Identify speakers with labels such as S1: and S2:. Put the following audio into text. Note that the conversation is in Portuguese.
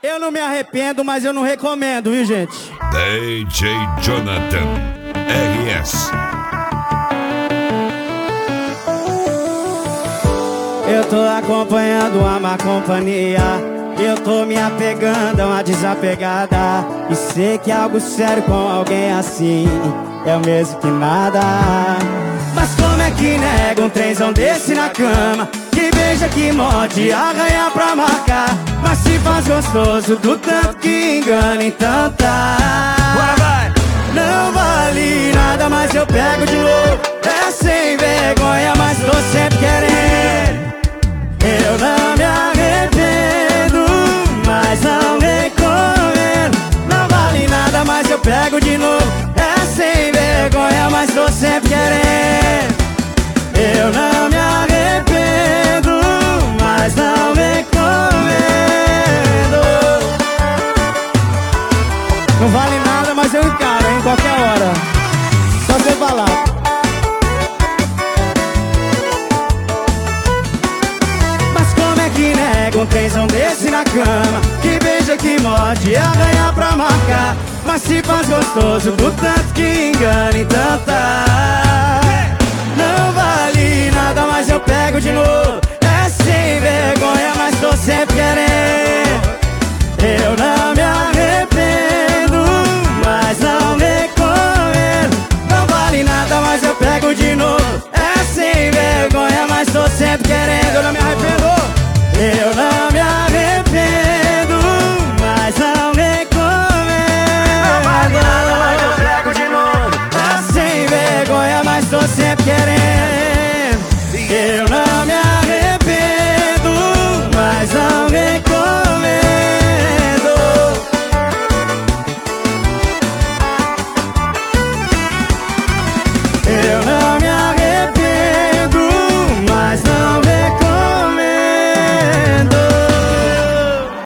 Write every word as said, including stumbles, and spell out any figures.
S1: Eu não me arrependo, mas eu não recomendo, viu, gente?
S2: D J Jonathan R S.
S1: Eu tô acompanhando a má companhia, eu tô me apegando a uma desapegada, e sei que algo sério com alguém assim é o mesmo que nada. Mas como é que nega um trenzão desse na cama, que beija, que morde, arranha pra marcar, mas se faz gostoso do tanto que engana, então tá. Bora, vai! Não vale nada, mas eu pego de novo. É sem vergonha, mas tô sempre querendo. Eu não me arrependo, mas não recomendo. Não vale nada, mas eu pego de novo. É sem vergonha, mas tô sempre querendo. Eu não me arrependo, mas não recomendo. Não vale nada, mas eu encaro, hein, qualquer hora. Só você falar. Mas como é que nega um trenzão desse na cama, que beija, que morde, arranha pra marcar, mas se faz gostoso do tanto que engana, então tá. Não vale nada, mas eu pego de novo. É sem vergonha, mas tô sempre querendo. Eu não me arrependo, mas não recomendo. Não vale nada, mas eu pego de novo. É sem vergonha, mas tô sempre querendo. Eu não me arrependo. Eu